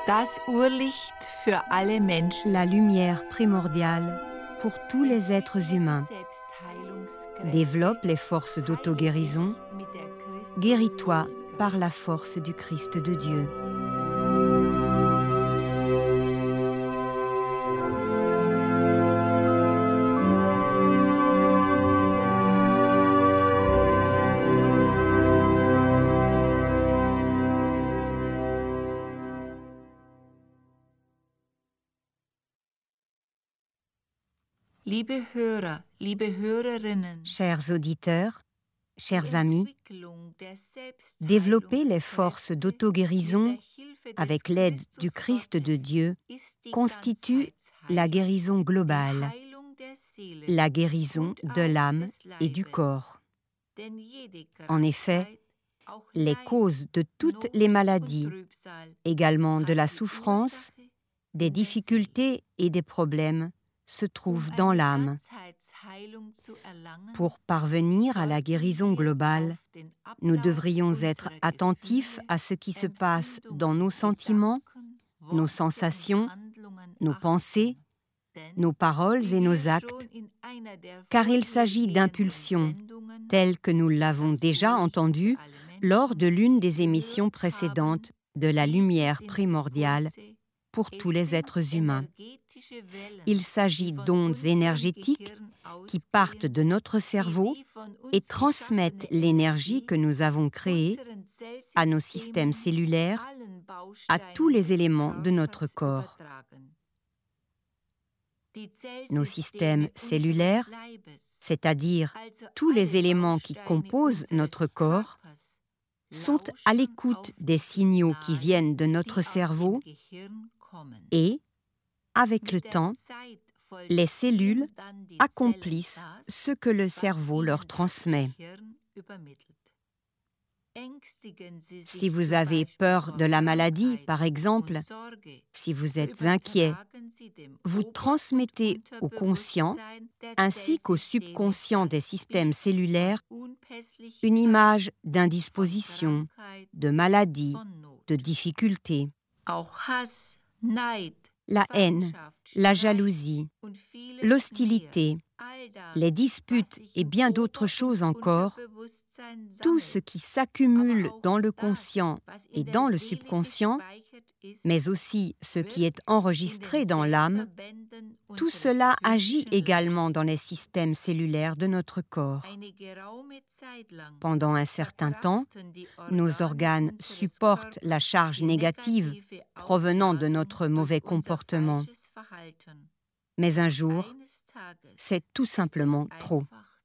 Das Urlicht für alle Menschen. La lumière primordiale pour tous les êtres humains. Développe les forces d'auto-guérison. Guéris-toi par la force du Christ de Dieu. Liebe Hörer, liebe Hörerinnen, Chers auditeurs, chers amis, développer les forces d'auto-guérison avec l'aide du Christ de Dieu constitue la guérison globale, la guérison de l'âme et du corps. En effet, les causes de toutes les maladies, également de la souffrance, des difficultés et des problèmes, se trouvent dans l'âme. Pour parvenir à la guérison globale, nous devrions être attentifs à ce qui se passe dans nos sentiments, nos sensations, nos pensées, nos paroles et nos actes, car il s'agit d'impulsions, telles que nous l'avons déjà entendu lors de l'une des émissions précédentes de la lumière primordiale pour tous les êtres humains. Il s'agit d'ondes énergétiques qui partent de notre cerveau et transmettent l'énergie que nous avons créée à nos systèmes cellulaires, à tous les éléments de notre corps. Nos systèmes cellulaires, c'est-à-dire tous les éléments qui composent notre corps, sont à l'écoute des signaux qui viennent de notre cerveau et, avec le temps, les cellules accomplissent ce que le cerveau leur transmet. Si vous avez peur de la maladie, par exemple, si vous êtes inquiet, vous transmettez au conscient ainsi qu'au subconscient des systèmes cellulaires une image d'indisposition, de maladie, de difficulté. La haine, la jalousie, l'hostilité, les disputes et bien d'autres choses encore, tout ce qui s'accumule dans le conscient et dans le subconscient, mais aussi ce qui est enregistré dans l'âme, tout cela agit également dans les systèmes cellulaires de notre corps. Pendant un certain temps, nos organes supportent la charge négative provenant de notre mauvais comportement. Mais un jour, c'est tout simplement trop.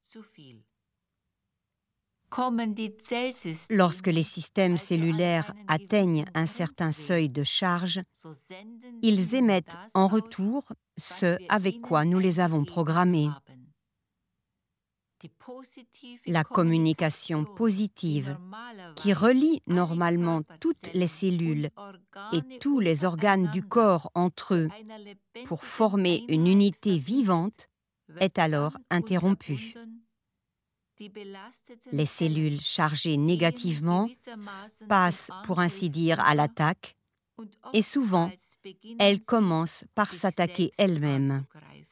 Lorsque les systèmes cellulaires atteignent un certain seuil de charge, ils émettent en retour ce avec quoi nous les avons programmés. La communication positive, qui relie normalement toutes les cellules et tous les organes du corps entre eux pour former une unité vivante, est alors interrompue. Les cellules chargées négativement passent, pour ainsi dire, à l'attaque, et souvent, elles commencent par s'attaquer elles-mêmes.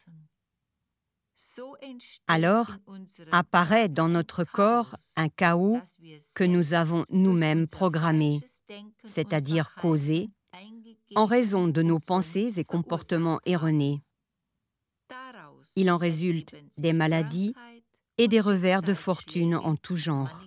Alors, apparaît dans notre corps un chaos que nous avons nous-mêmes programmé, c'est-à-dire causé, en raison de nos pensées et comportements erronés. Il en résulte des maladies et des revers de fortune en tout genre.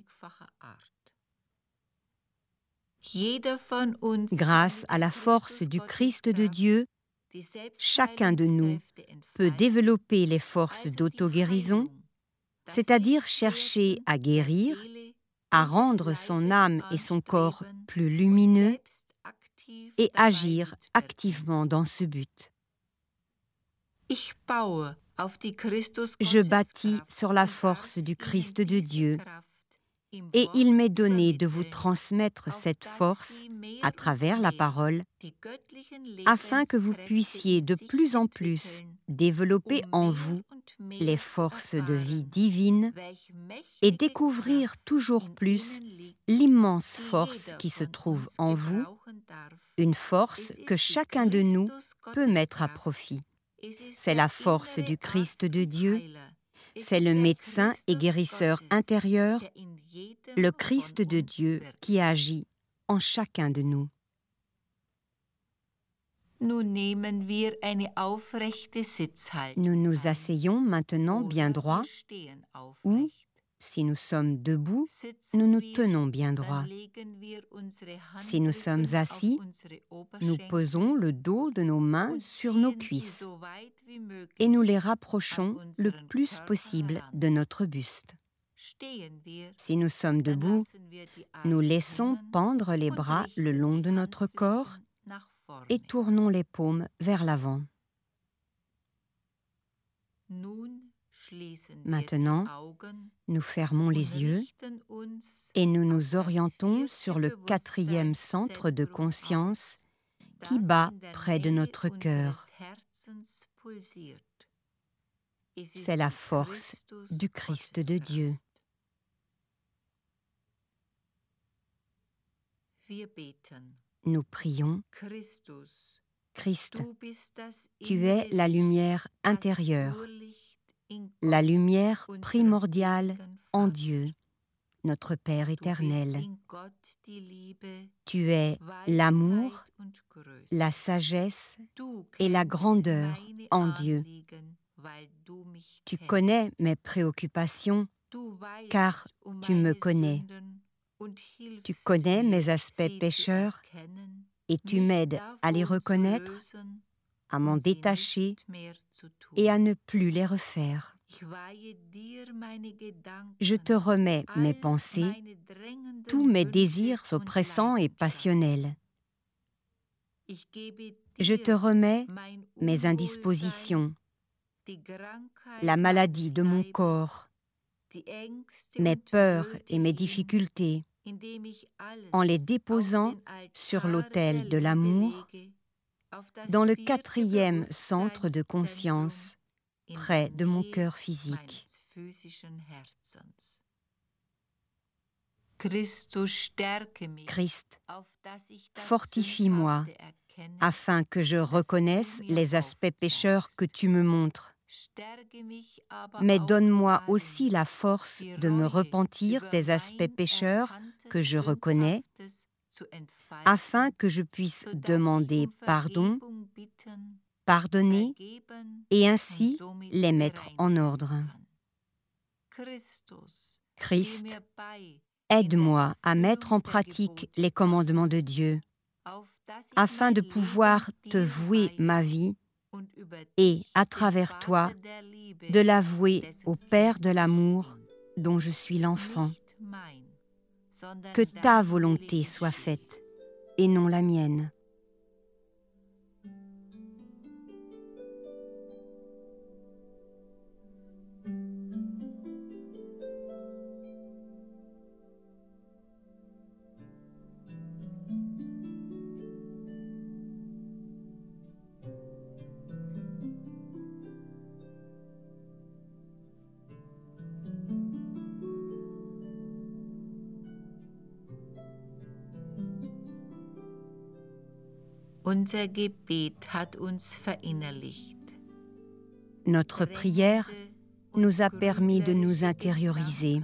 Grâce à la force du Christ de Dieu, chacun de nous peut développer les forces d'auto-guérison, c'est-à-dire chercher à guérir, à rendre son âme et son corps plus lumineux et agir activement dans ce but. Je bâtis sur la force du Christ de Dieu et il m'est donné de vous transmettre cette force à travers la parole afin que vous puissiez de plus en plus développer en vous les forces de vie divine et découvrir toujours plus l'immense force qui se trouve en vous une force que chacun de nous peut mettre à profit. C'est la force du Christ de Dieu, c'est le médecin et guérisseur intérieur, le Christ de Dieu qui agit en chacun de nous. Nun nehmen wir eine aufrechte Sitzhaltung. Nous nous asseyons maintenant bien Oder droit, wir stehen ou, aufrecht. si nous sommes debout, Sitzen nous nous wir, tenons bien dann droit. legen wir unsere Si nous sommes Handrücken assis, auf unsere nous Oberschenkel posons le dos de nos mains und sur nos ziehen sie cuisses so weit wie möglich et nous les an rapprochons le unseren plus Körper possible heran. de notre buste. Stehen wir, Si nous sommes dann debout, lassen wir die nous Arme laissons hängen pendre les und bras le richten long die de notre corps Handflächen nach vorne. et tournons les paumes vers l'avant. Nun schließen Maintenant, wir die Augen nous fermons und les yeux richten uns et nous auf nous das orientons vierte sur le quatrième centre de Bewusstseinszentrum conscience aus, qui das bat in der près de Nähe notre cœur. unseres Herzens pulsiert. Es C'est ist la die force Christus du Christ de Gotteskraft. Dieu. Wir beten. Nous prions, Christus, Christ, du bist das tu es la innere lumière Licht, das intérieure, Urlicht in la Gott, lumière unserem primordiale ewigen en Vater. Dieu, notre Père Du bist éternel. in Gott die Liebe, Tu es l'amour, Weisheit und Größe. la sagesse Du et la kennst grandeur meine en Dieu. Anliegen, weil du mich Tu kennst. connais mes préoccupations, Du weißt car tu me meine connais. Sünden und hilfst Tu connais mir, mes aspects sie zu pécheurs erkennen, et tu mich m'aides à les davon zu reconnaître, lösen à m'en und sie détacher nicht mehr zu tun. et à ne plus les refaire. Ich weihe dir meine Gedanken, Je te remets mes all pensées, meine drängenden tous mes Wünsche désirs und oppressants et Leidenschaften. passionnels. Ich gebe Je te dir remets mein mes Unwohlsein, indispositions, die Krankheit la maladie meines de mon Leibes, corps, die Ängste mes und peurs Nöte et mes hin, difficultés, indem ich alles en les auf déposant den Altar sur der l'autel de Liebe l'amour, lege, auf das dans le vierte quatrième centre de Bewusstseinszentrum conscience, in près der de mon Nähe cœur physique. meines physischen Herzens. Christus, stärke mich, Christ, auf dass ich das fortifie-moi, Sündhafte erkenne, afin que je reconnaisse les aspects pécheurs que tu me montres. stärke mich aber Mais auch donne-moi darin, aussi la force die de me Reue repentir über des aspects mein pécheurs erkanntes que je reconnais, Sündhaftes zu entfalten, afin que je puisse sodass ich demander pardon, Vergebung bitten, pardonner vergeben et und ainsi somit les mettre en bereinigt ordre. werden kann. Christus, steh Christ, mir bei, aide-moi à mettre en pratique les commandements de Dieu, afin de pouvoir te vouer ma vie et, à travers toi, de l'avouer au Père de l'amour dont je suis l'enfant. Que ta volonté soit faite et non la mienne. Unser Gebet hat uns verinnerlicht. Notre prière nous a permis de nous intérioriser.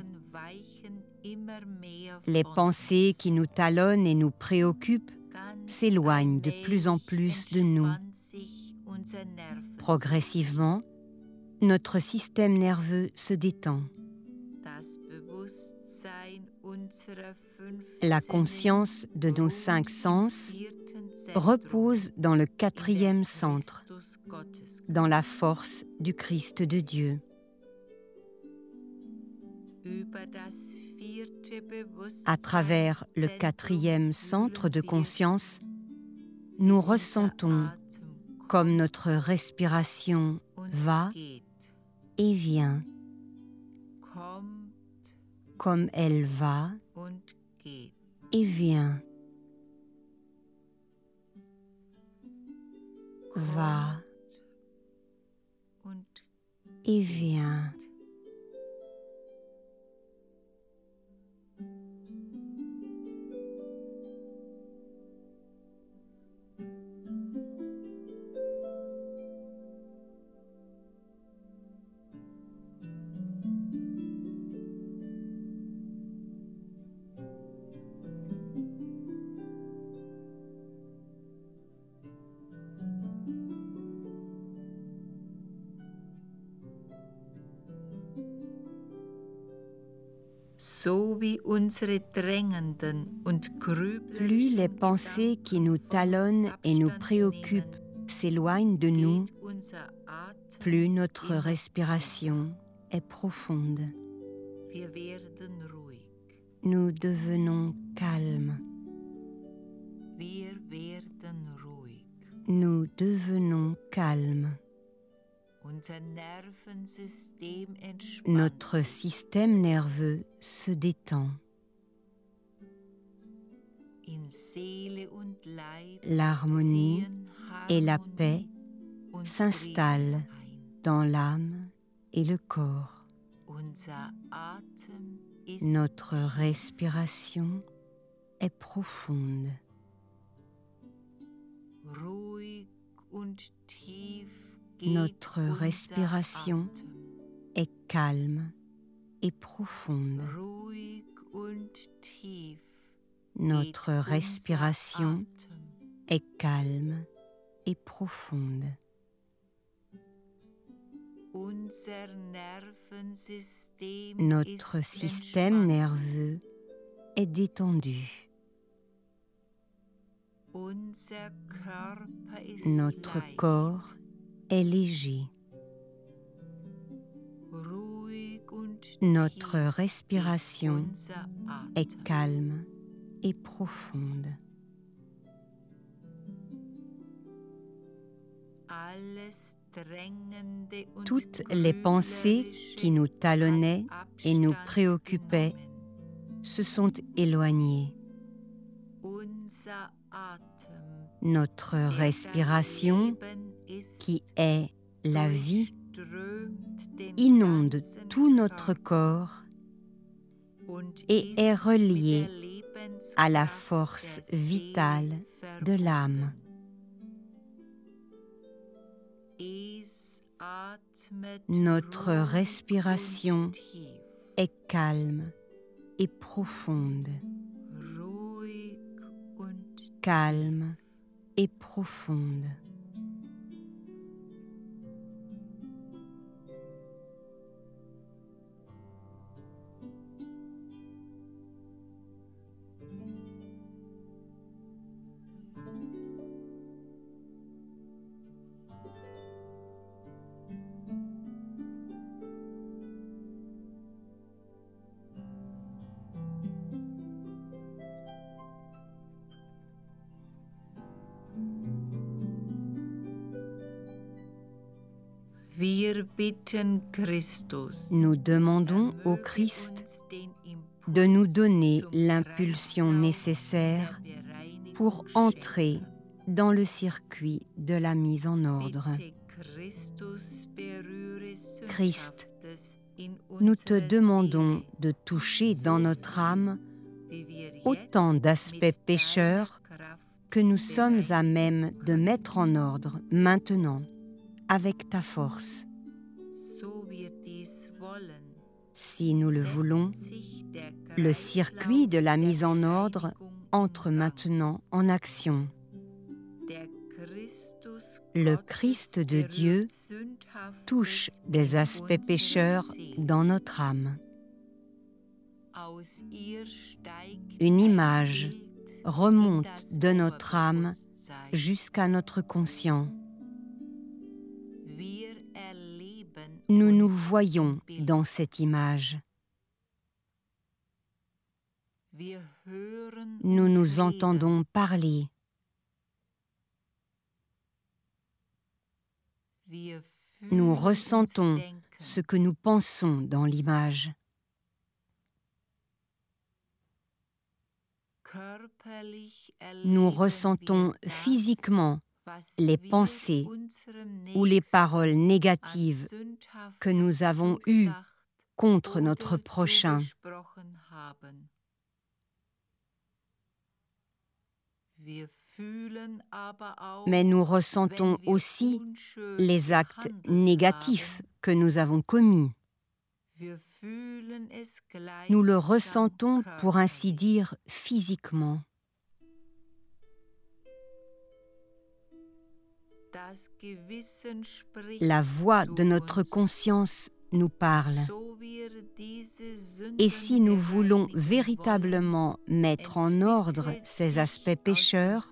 Les pensées qui nous talonnent et nous préoccupent s'éloignent de plus en plus de nous. Progressivement, notre système nerveux se détend. La conscience de nos 5 sens repose dans le quatrième centre, dans la force du Christ de Dieu. À travers le quatrième centre de conscience, nous ressentons comme notre respiration va et vient, comme elle va et vient, va et vient. Plus les pensées qui nous talonnent et nous préoccupent s'éloignent de nous, plus notre respiration est profonde. Nous devenons calmes. Nous devenons calmes. Notre système nerveux se détend. L'harmonie et la paix s'installent dans l'âme et le corps. Notre respiration est profonde. Notre respiration est calme et profonde. Notre respiration est calme et profonde. Notre système nerveux est détendu. Notre corps est léger. Notre respiration est calme et profonde. Toutes les pensées qui nous talonnaient et nous préoccupaient se sont éloignées. Notre respiration, qui est la vie, inonde tout notre corps et est reliée à la force vitale de l'âme. Notre respiration est calme et profonde. Calme et profonde. Nous demandons au Christ de nous donner l'impulsion nécessaire pour entrer dans le circuit de la mise en ordre. Christ, nous te demandons de toucher dans notre âme autant d'aspects pécheurs que nous sommes à même de mettre en ordre maintenant avec ta force. Si nous le voulons, le circuit de la mise en ordre entre maintenant en action. Le Christ de Dieu touche des aspects pécheurs dans notre âme. Une image remonte de notre âme jusqu'à notre conscient. Nous nous voyons dans cette image. Nous nous entendons parler. Nous ressentons ce que nous pensons dans l'image. Nous ressentons physiquement les pensées ou les paroles négatives que nous avons eues contre notre prochain. Mais nous ressentons aussi les actes négatifs que nous avons commis. Nous le ressentons, pour ainsi dire, physiquement. La voix de notre conscience nous parle. Et si nous voulons véritablement mettre en ordre ces aspects pécheurs,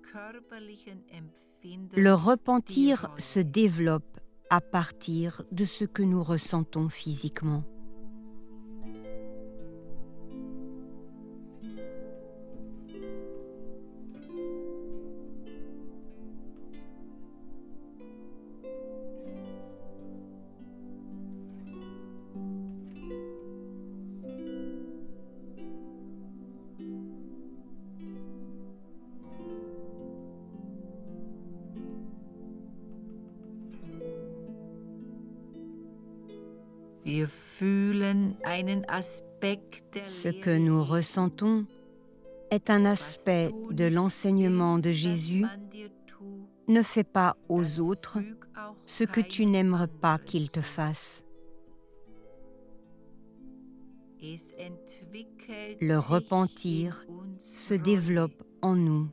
le repentir se développe à partir de ce que nous ressentons physiquement. Ce que nous ressentons est un aspect de l'enseignement de Jésus. Ne fais pas aux autres ce que tu n'aimerais pas qu'ils te fassent. Le repentir se développe en nous.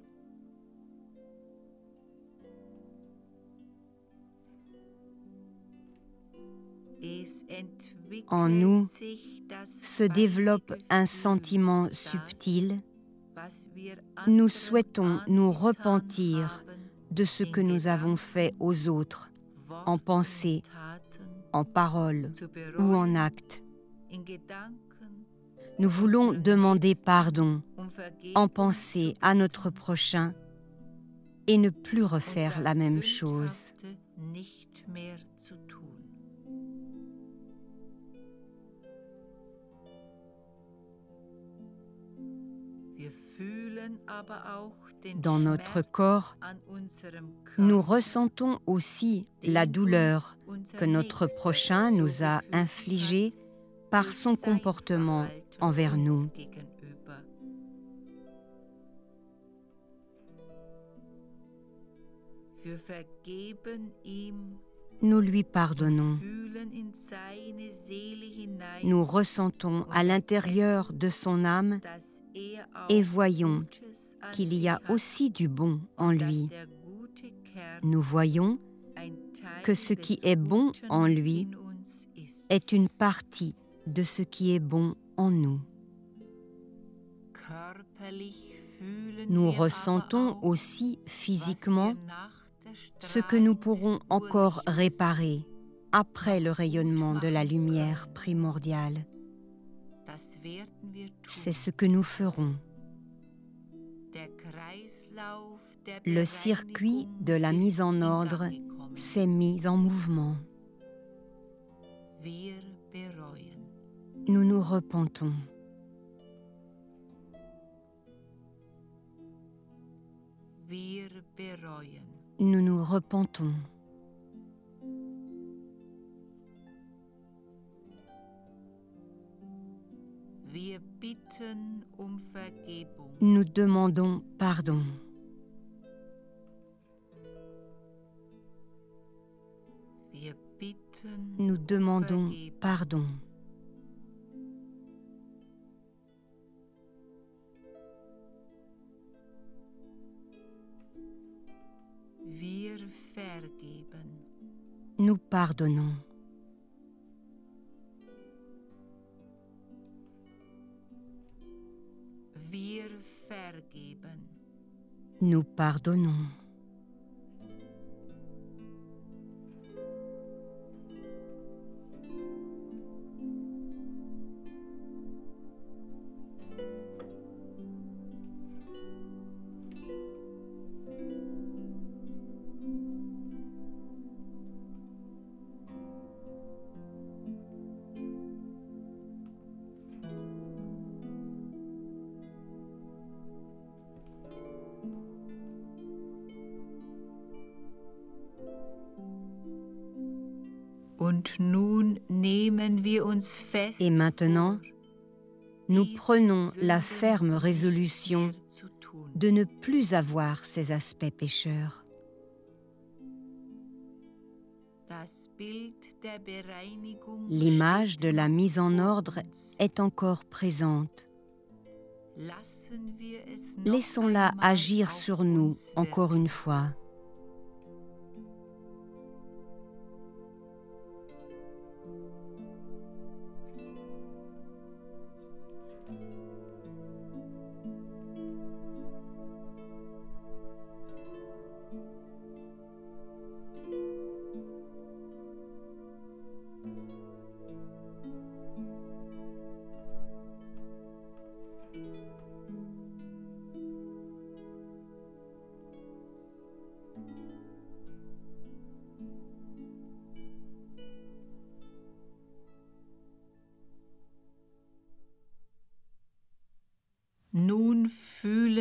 En nous se développe un sentiment subtil. Nous souhaitons nous repentir de ce que nous avons fait aux autres, en pensée, en parole ou en acte. Nous voulons demander pardon en pensée à notre prochain et ne plus refaire la même chose. Dans notre corps, nous ressentons aussi la douleur que notre prochain nous a infligée par son comportement envers nous. Nous lui pardonnons. Nous ressentons à l'intérieur de son âme et voyons qu'il y a aussi du bon en lui. Nous voyons que ce qui est bon en lui est une partie de ce qui est bon en nous. Nous ressentons aussi physiquement ce que nous pourrons encore réparer après le rayonnement de la lumière primordiale. C'est ce que nous ferons. Le circuit de la mise en ordre s'est mis en mouvement. Nous nous repentons. Nous nous repentons. Nous demandons pardon. Nous demandons pardon. Nous pardonnons. Nous pardonnons. Et maintenant, nous prenons la ferme résolution de ne plus avoir ces aspects pécheurs. L'image de la mise en ordre est encore présente. Laissons-la agir sur nous encore une fois.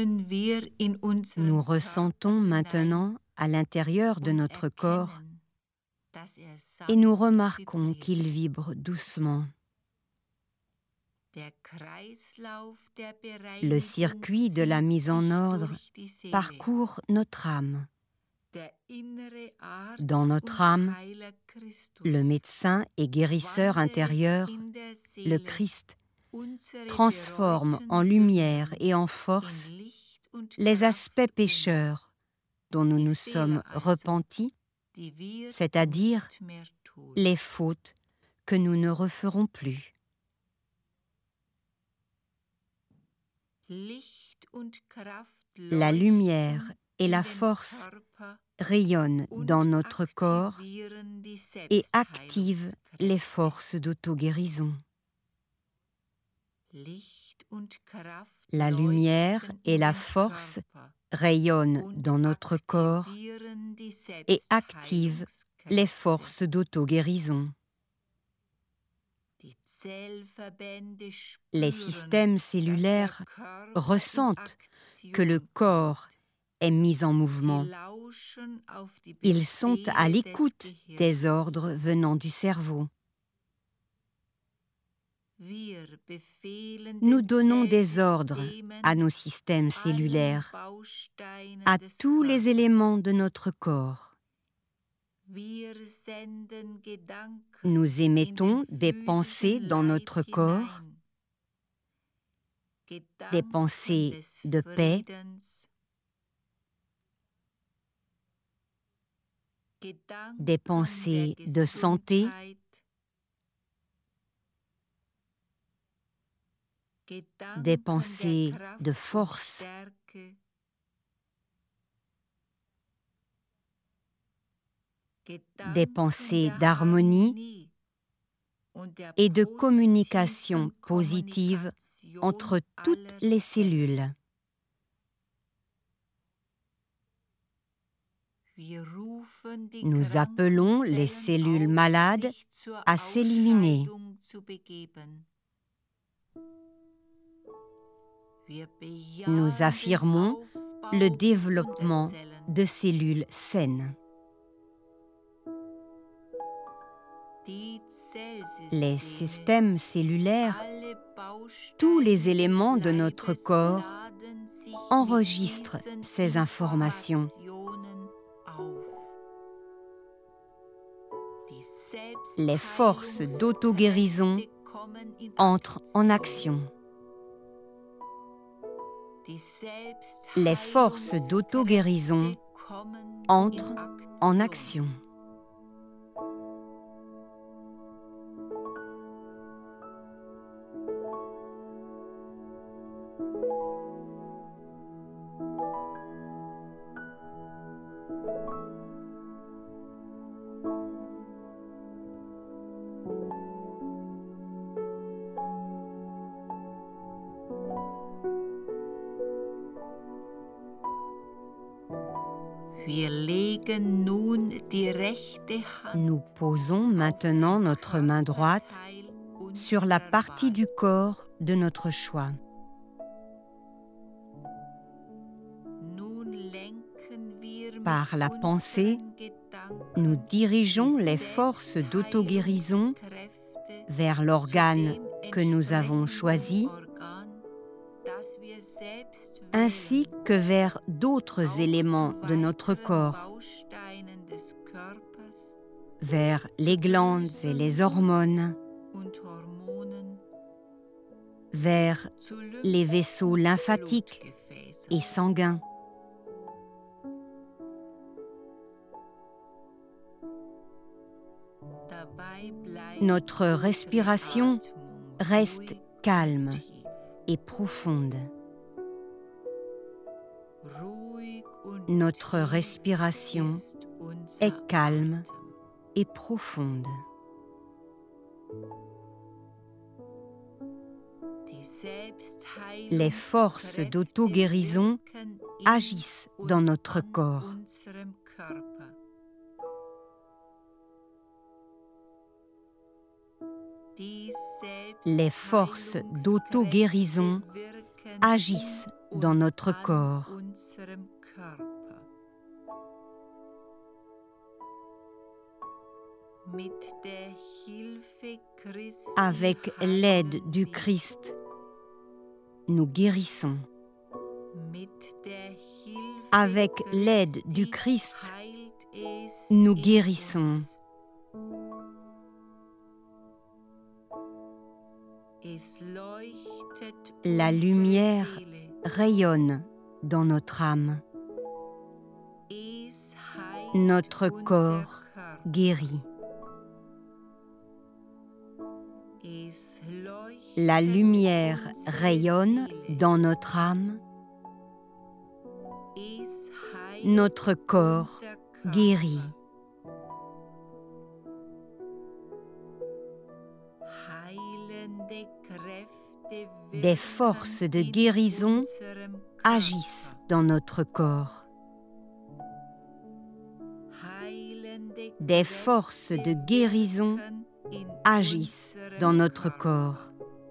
Nous ressentons maintenant à l'intérieur de notre corps et nous remarquons qu'il vibre doucement. Le circuit de la mise en ordre parcourt notre âme. Dans notre âme, le médecin et guérisseur intérieur, le Christ, transforme en lumière et en force les aspects pécheurs dont nous nous sommes repentis, c'est-à-dire les fautes que nous ne referons plus. La lumière et la force rayonnent dans notre corps et activent les forces d'auto-guérison. La lumière et la force rayonnent dans notre corps et activent les forces d'auto-guérison. Les systèmes cellulaires ressentent que le corps est mis en mouvement. Ils sont à l'écoute des ordres venant du cerveau. Nous donnons des ordres à nos systèmes cellulaires, à tous les éléments de notre corps. Nous émettons des pensées dans notre corps, des pensées de paix, des pensées de santé, des pensées de force, des pensées d'harmonie et de communication positive entre toutes les cellules. Nous appelons les cellules malades à s'éliminer. Nous affirmons le développement de cellules saines. Les systèmes cellulaires, tous les éléments de notre corps enregistrent ces informations. Les forces d'auto-guérison entrent en action. Les forces d'auto-guérison entrent en action. Nous posons maintenant notre main droite sur la partie du corps de notre choix. Par la pensée, nous dirigeons les forces d'auto-guérison vers l'organe que nous avons choisi, ainsi que vers d'autres éléments de notre corps, vers les glandes et les hormones, vers les vaisseaux lymphatiques et sanguins. Notre respiration reste calme et profonde. Notre respiration est calme et profonde. Les forces d'auto-guérison agissent dans notre corps. Les forces d'auto-guérison agissent dans notre corps. Avec l'aide du Christ, nous guérissons. Avec l'aide du Christ, nous guérissons. La lumière rayonne dans notre âme. Notre corps guérit. La lumière rayonne dans notre âme. Notre corps guérit. Des forces de guérison agissent dans notre corps. Des forces de guérison agissent dans notre corps.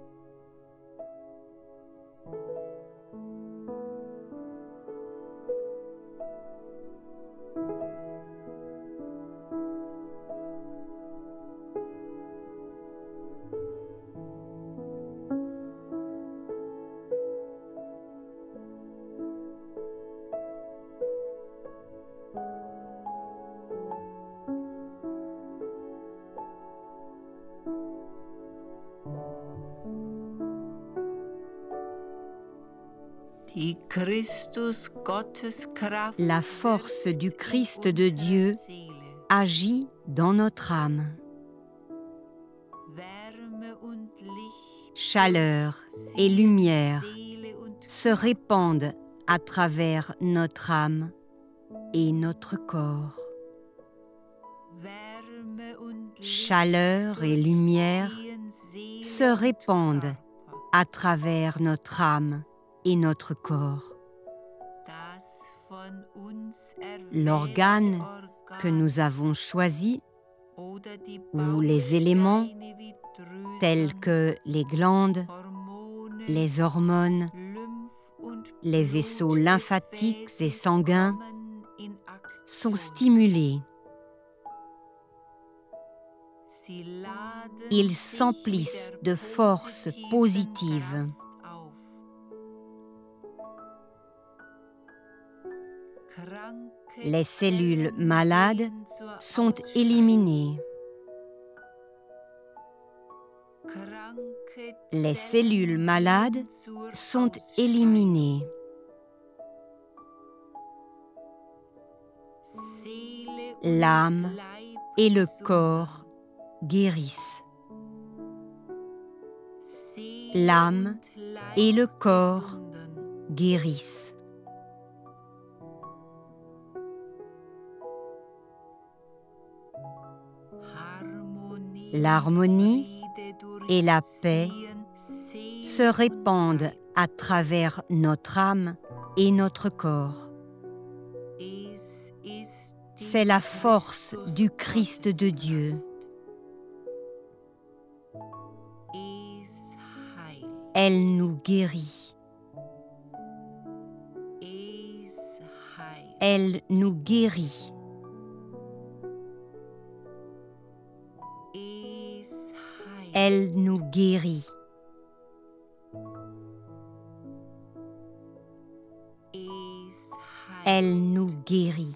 La force du Christ de Dieu agit dans notre âme. Chaleur et lumière se répandent à travers notre âme et notre corps. Chaleur et lumière se répandent à travers notre âme et notre corps. L'organe que nous avons choisi, ou les éléments tels que les glandes, les hormones, les vaisseaux lymphatiques et sanguins, sont stimulés. Ils s'emplissent de forces positives. Les cellules malades sont éliminées. Les cellules malades sont éliminées. L'âme et le corps guérissent. L'âme et le corps guérissent. L'harmonie et la paix se répandent à travers notre âme et notre corps. C'est la force du Christ de Dieu. Elle nous guérit. Elle nous guérit. Elle nous guérit. Elle nous guérit.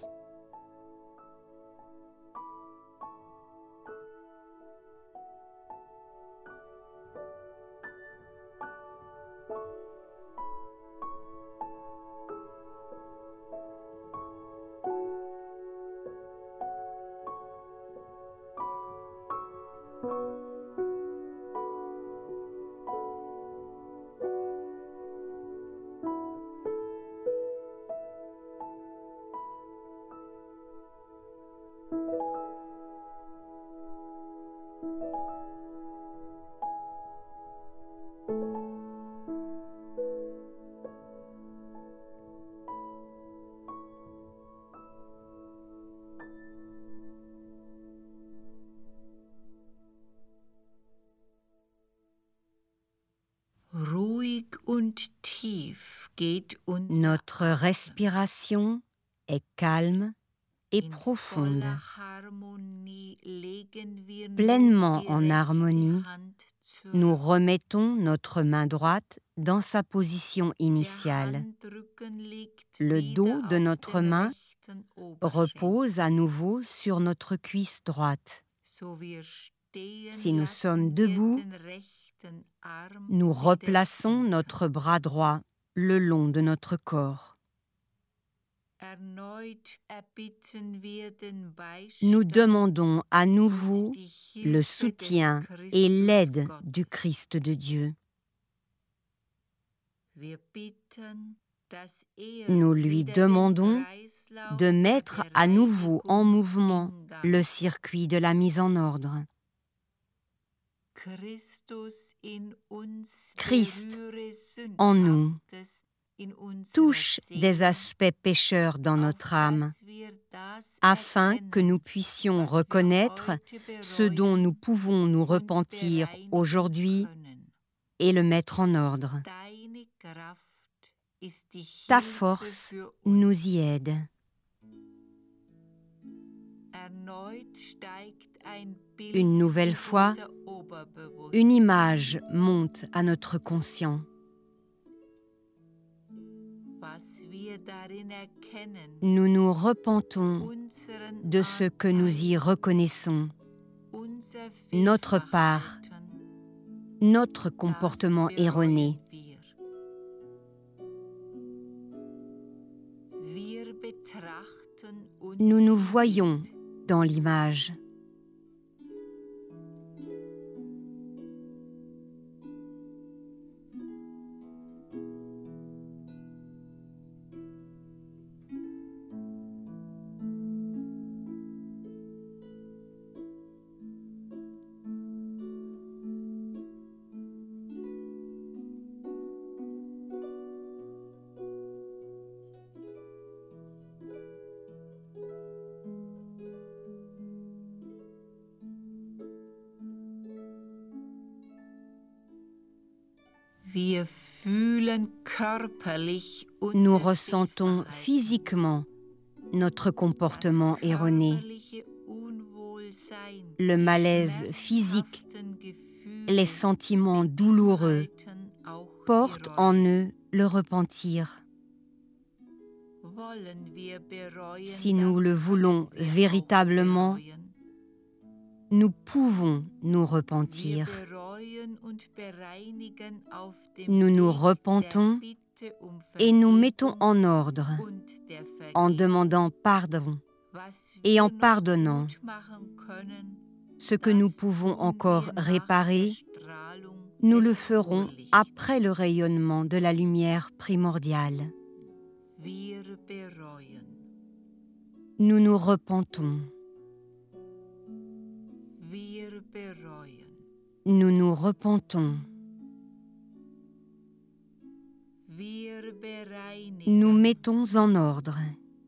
Ruhig und tief Notre respiration est calme et profonde. Pleinement en harmonie, nous remettons notre main droite dans sa position initiale. Le dos de notre main repose à nouveau sur notre cuisse droite. Si nous sommes debout, nous replaçons notre bras droit le long de notre corps. Nous demandons à nouveau le soutien et l'aide du Christ de Dieu. Nous lui demandons de mettre à nouveau en mouvement le circuit de la mise en ordre. Christ, en nous, touche des aspects pécheurs dans notre âme, afin que nous puissions reconnaître ce dont nous pouvons nous repentir aujourd'hui et le mettre en ordre. Ta force nous y aide. Une nouvelle fois, une image monte à notre conscient. Nous nous repentons de ce que nous y reconnaissons, notre part, notre comportement erroné. Nous nous voyons dans l'image. Nous ressentons physiquement notre comportement erroné, le malaise physique, les sentiments douloureux portent en eux le repentir. Si nous le voulons véritablement, nous pouvons nous repentir. Nous nous repentons et nous mettons en ordre en demandant pardon et en pardonnant. Ce que nous pouvons encore réparer, nous le ferons après le rayonnement de la lumière primordiale. Nous nous repentons. Nous nous repentons. Nous mettons en ordre.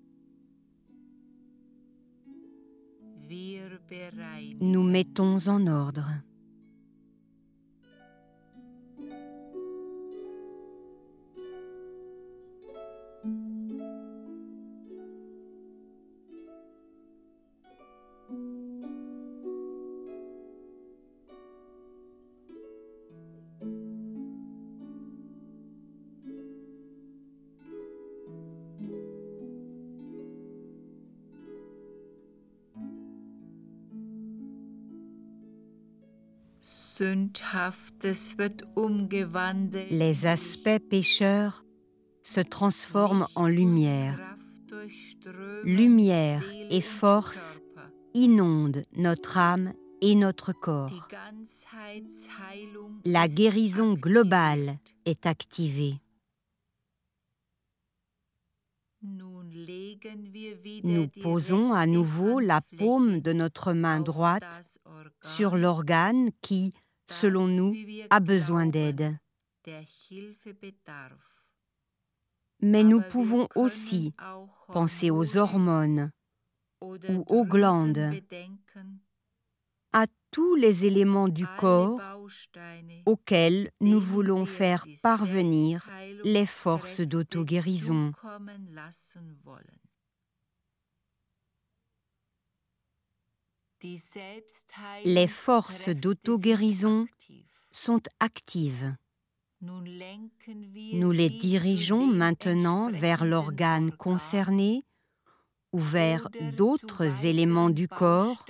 Nous mettons en ordre. Les aspects pécheurs se transforment en lumière. Lumière et force inondent notre âme et notre corps. La guérison globale est activée. Nous posons à nouveau la paume de notre main droite sur l'organe qui, selon nous, a besoin d'aide. Mais nous pouvons aussi penser aux hormones ou aux glandes, à tous les éléments du corps auxquels nous voulons faire parvenir les forces d'auto-guérison. Les forces d'auto-guérison sont actives. Nous les dirigeons maintenant vers l'organe concerné ou vers d'autres éléments du corps,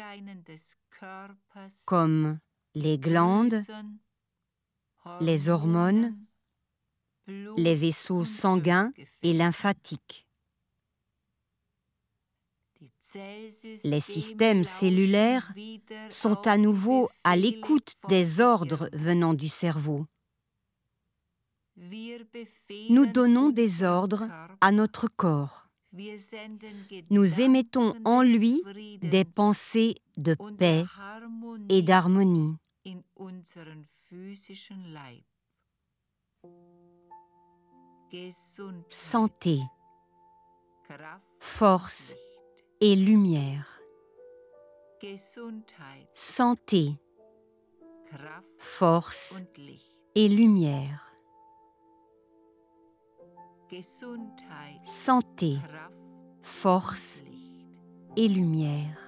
comme les glandes, les hormones, les vaisseaux sanguins et lymphatiques. Les systèmes cellulaires sont à nouveau à l'écoute des ordres venant du cerveau. Nous donnons des ordres à notre corps. Nous émettons en lui des pensées de paix et d'harmonie. Santé, force et lumière. Santé, force et lumière. Santé, force et lumière.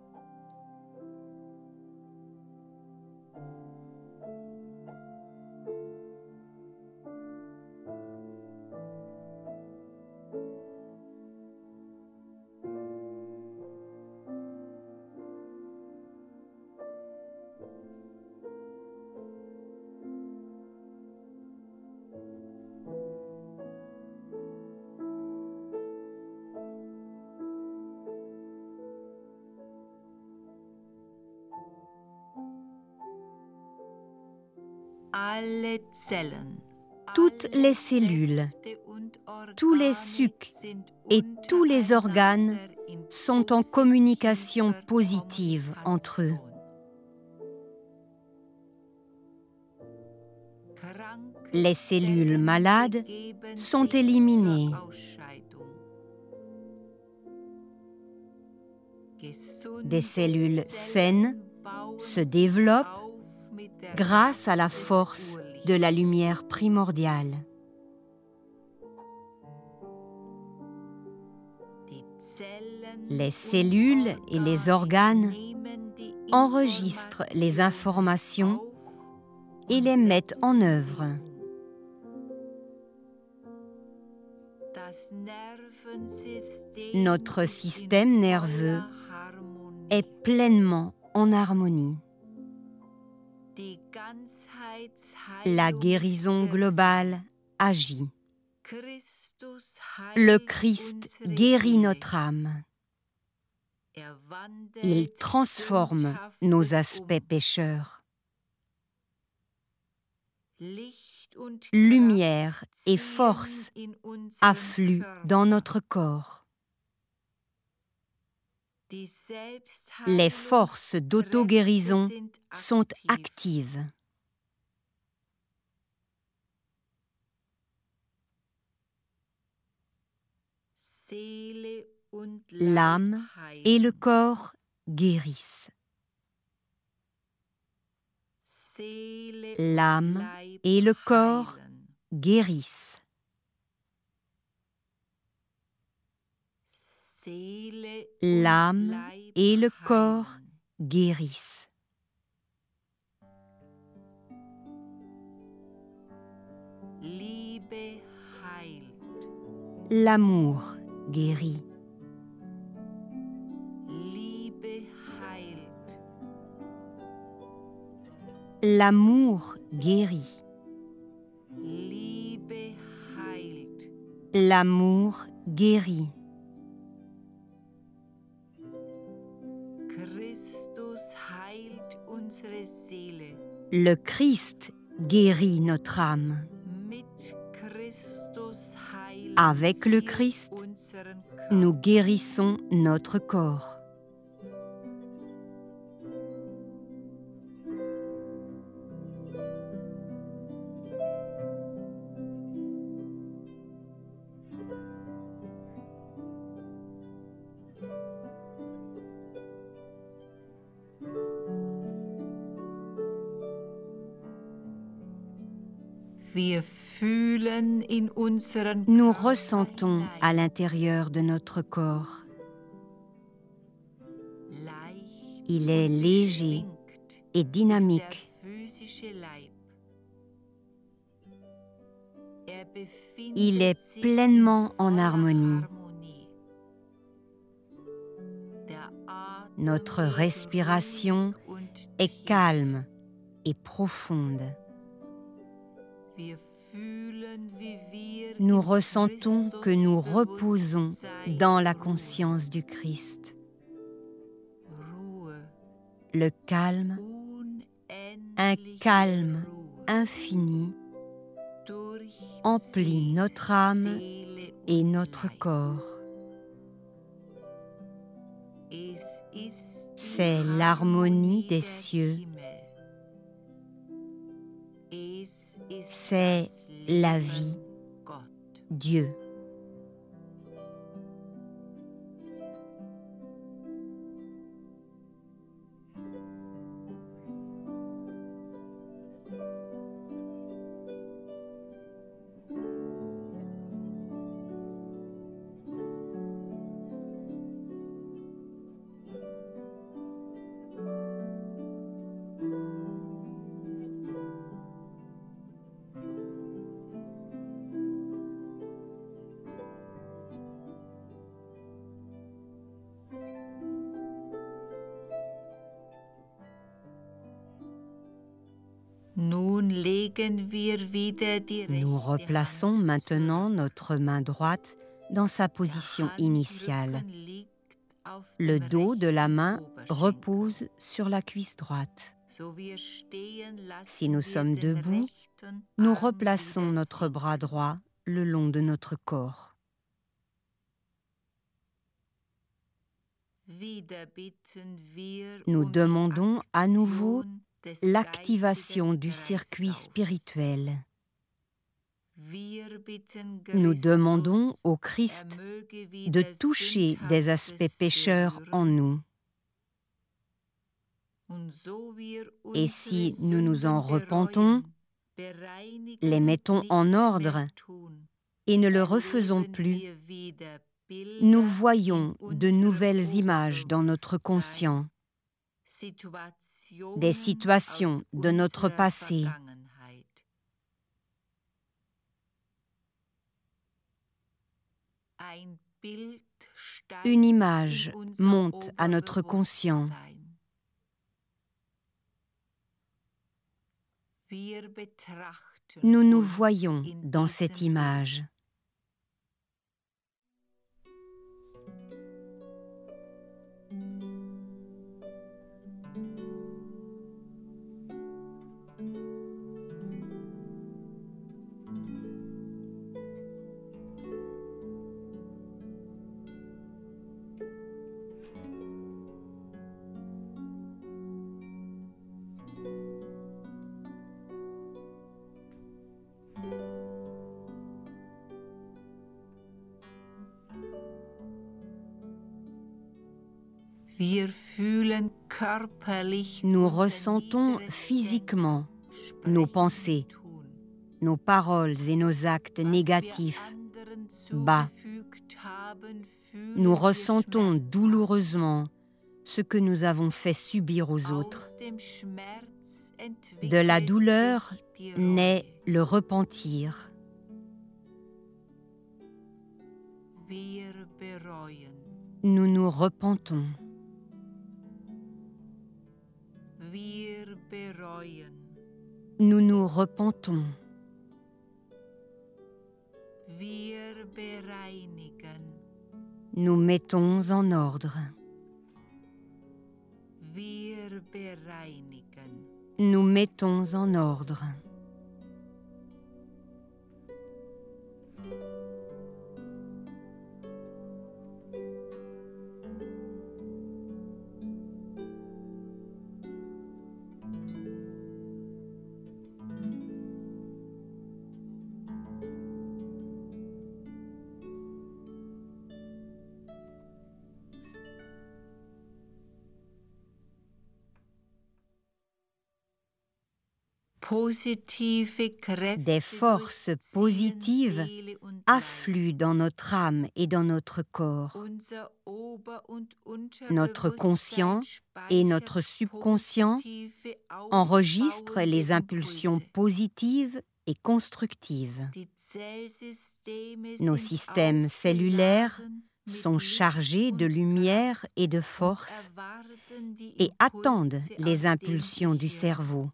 Toutes les cellules, tous les sucs et tous les organes sont en communication positive entre eux. Les cellules malades sont éliminées. Des cellules saines se développent grâce à la force de la lumière primordiale. Les cellules et les organes enregistrent les informations et les mettent en œuvre. Notre système nerveux est pleinement en harmonie. La guérison globale agit. Le Christ guérit notre âme. Il transforme nos aspects pécheurs. Lumière et force affluent dans notre corps. Les forces d'auto-guérison sont actives. L'âme et le corps guérissent. L'âme et le corps guérissent. L'âme et le corps guérissent. L'amour guérit. L'amour guérit. L'amour guérit. Le Christ guérit notre âme. Avec le Christ, nous guérissons notre corps. Nous ressentons à l'intérieur de notre corps. Il est léger et dynamique. Il est pleinement en harmonie. Notre respiration est calme et profonde. Nous ressentons que nous reposons dans la conscience du Christ. Le calme, un calme infini, emplit notre âme et notre corps. C'est l'harmonie des cieux. C'est la vie, Dieu. Nous replaçons maintenant notre main droite dans sa position initiale. Le dos de la main repose sur la cuisse droite. Si nous sommes debout, nous replaçons notre bras droit le long de notre corps. Nous demandons à nouveau l'activation du circuit spirituel. Nous demandons au Christ de toucher des aspects pécheurs en nous. Et si nous nous en repentons, les mettons en ordre et ne le refaisons plus, nous voyons de nouvelles images dans notre conscient, des situations de notre passé. Une image monte à notre conscient. Nous nous voyons dans cette image. Nous ressentons physiquement nos pensées, nos paroles et nos actes négatifs bas. Nous ressentons douloureusement ce que nous avons fait subir aux autres. De la douleur naît le repentir. Nous nous repentons. Nous nous repentons. Nous mettons en ordre. Nous mettons en ordre. Des forces positives affluent dans notre âme et dans notre corps. Notre conscient et notre subconscient enregistrent les impulsions positives et constructives. Nos systèmes cellulaires sont chargés de lumière et de force et attendent les impulsions du cerveau.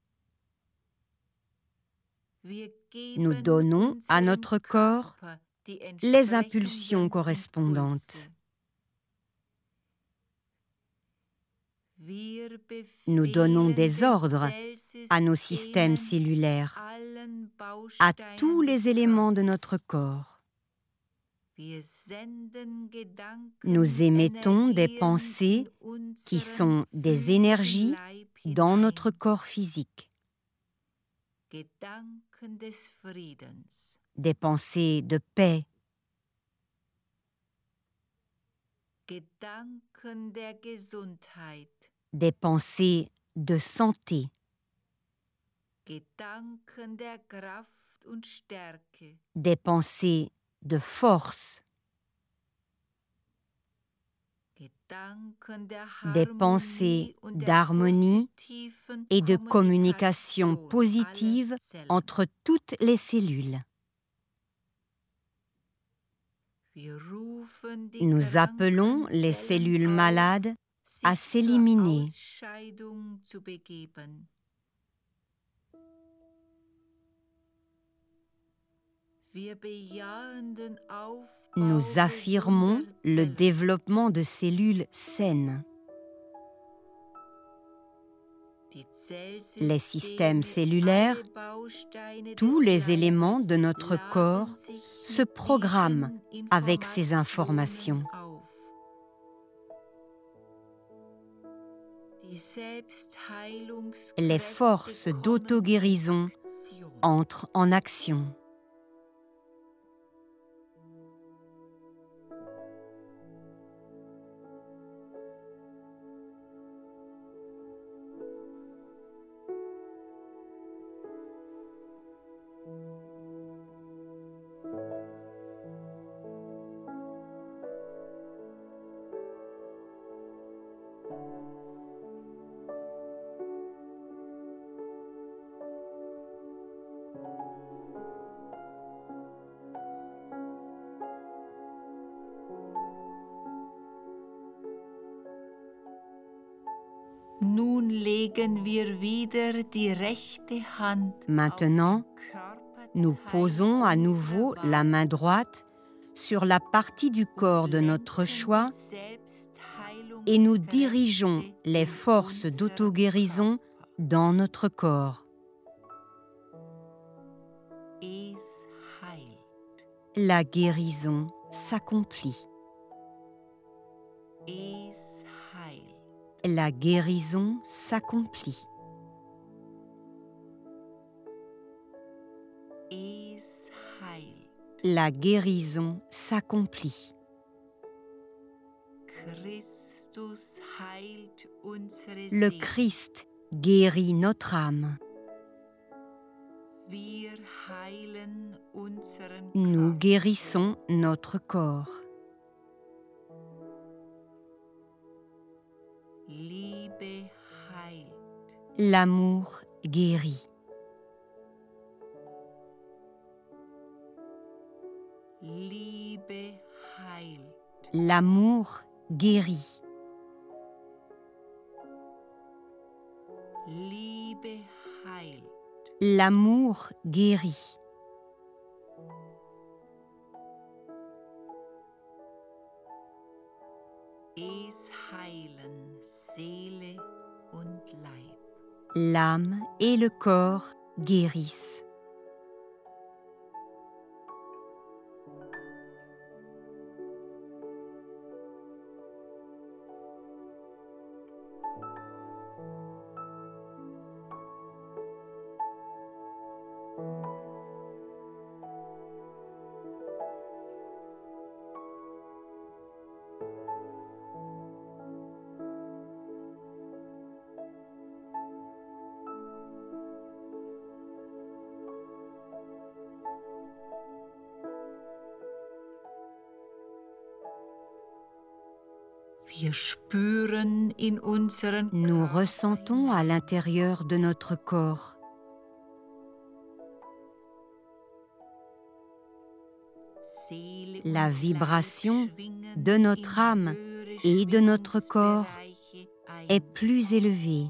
Nous donnons à notre corps les impulsions correspondantes. Nous donnons des ordres à nos systèmes cellulaires, à tous les éléments de notre corps. Nous émettons des pensées qui sont des énergies dans notre corps physique. Des pensées de paix, des pensées de santé, des pensées de force, des pensées d'harmonie et de communication positive entre toutes les cellules. Nous appelons les cellules malades à s'éliminer. Nous affirmons le développement de cellules saines. Les systèmes cellulaires, tous les éléments de notre corps se programment avec ces informations. Les forces d'auto-guérison entrent en action. Maintenant, nous posons à nouveau la main droite sur la partie du corps de notre choix et nous dirigeons les forces d'auto-guérison dans notre corps. La guérison s'accomplit. La guérison s'accomplit. La guérison s'accomplit. Le Christ guérit notre âme. Nous guérissons notre corps. L'amour guérit. L'amour guérit. L'amour guérit. L'âme et le corps guérissent. Nous ressentons à l'intérieur de notre corps la vibration de notre âme et de notre corps est plus élevée.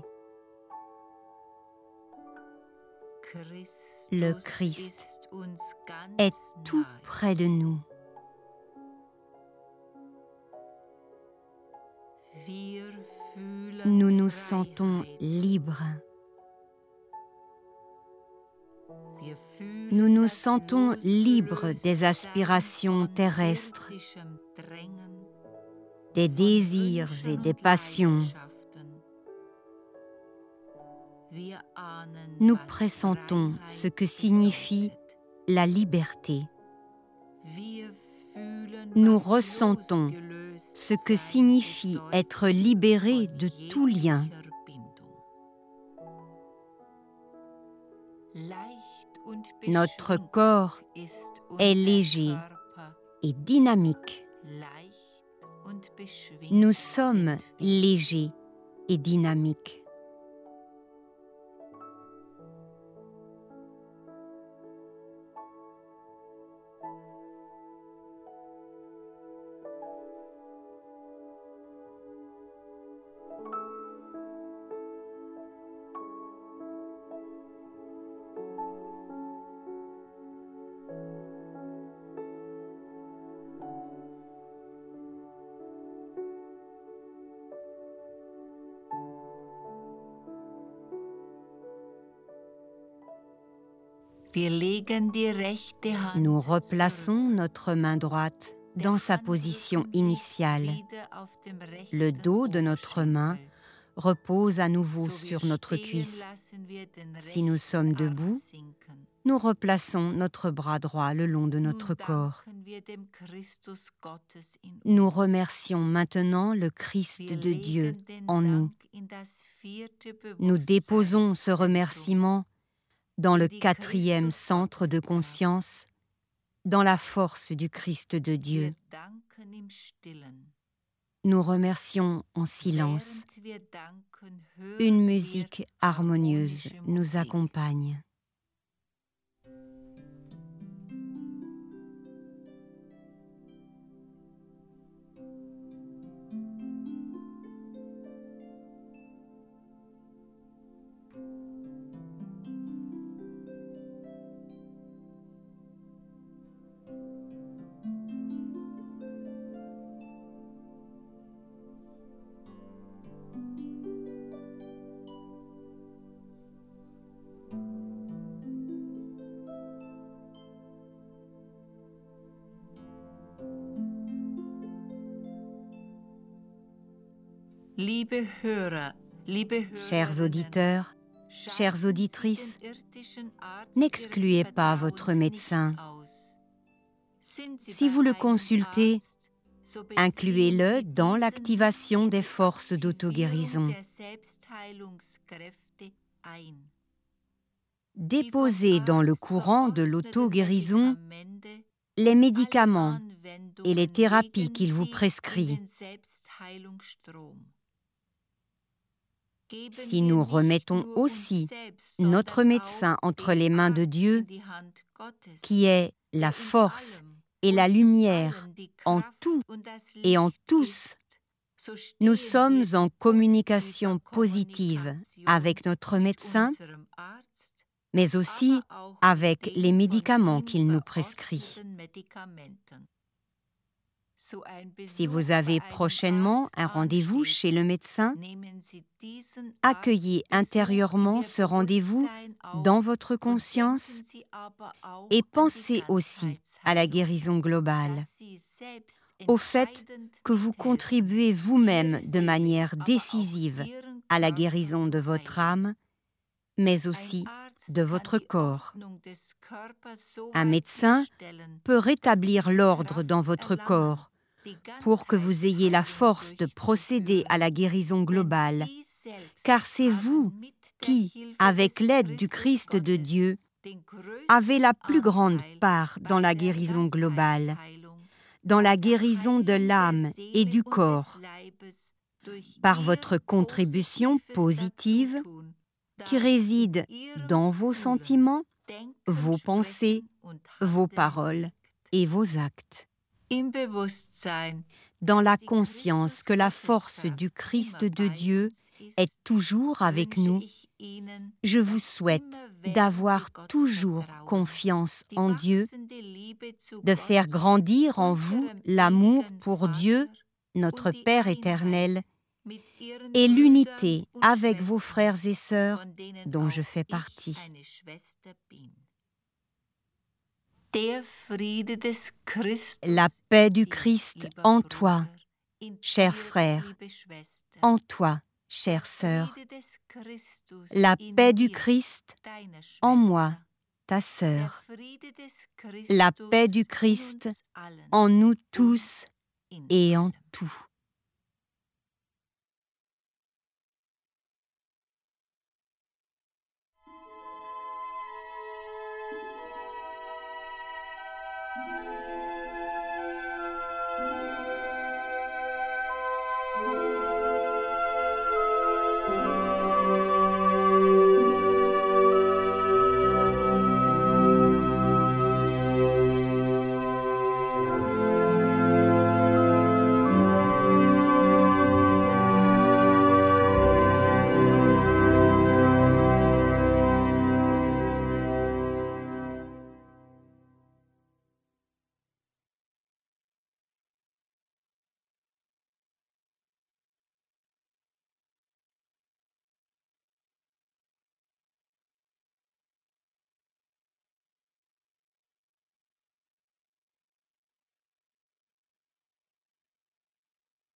Le Christ est tout près de nous. Nous nous sentons libres. Nous nous sentons libres des aspirations terrestres, des désirs et des passions. Nous pressentons ce que signifie la liberté. Nous ressentons ce que signifie être libéré de tout lien. Notre corps est léger et dynamique. Nous sommes légers et dynamiques. Nous replaçons notre main droite dans sa position initiale. Le dos de notre main repose à nouveau sur notre cuisse. Si nous sommes debout, nous replaçons notre bras droit le long de notre corps. Nous remercions maintenant le Christ de Dieu en nous. Nous déposons ce remerciement dans le 4e centre de conscience, dans la force du Christ de Dieu. Nous remercions en silence. Une musique harmonieuse nous accompagne. Chers auditeurs, chères auditrices, n'excluez pas votre médecin. Si vous le consultez, incluez-le dans l'activation des forces d'auto-guérison. Déposez dans le courant de l'auto-guérison les médicaments et les thérapies qu'il vous prescrit. Si nous remettons aussi notre médecin entre les mains de Dieu, qui est la force et la lumière en tout et en tous, nous sommes en communication positive avec notre médecin, mais aussi avec les médicaments qu'il nous prescrit. Si vous avez prochainement un rendez-vous chez le médecin, accueillez intérieurement ce rendez-vous dans votre conscience et pensez aussi à la guérison globale, au fait que vous contribuez vous-même de manière décisive à la guérison de votre âme, mais aussi de votre corps. Un médecin peut rétablir l'ordre dans votre corps pour que vous ayez la force de procéder à la guérison globale, car c'est vous qui, avec l'aide du Christ de Dieu, avez la plus grande part dans la guérison globale, dans la guérison de l'âme et du corps, par votre contribution positive qui réside dans vos sentiments, vos pensées, vos paroles et vos actes. Dans la conscience que la force du Christ de Dieu est toujours avec nous, je vous souhaite d'avoir toujours confiance en Dieu, de faire grandir en vous l'amour pour Dieu, notre Père éternel, et l'unité avec vos frères et sœurs dont je fais partie. La paix du Christ en toi, chers frères, en toi, chère sœur. La paix du Christ en moi, ta sœur. La paix du Christ en nous tous et en tout.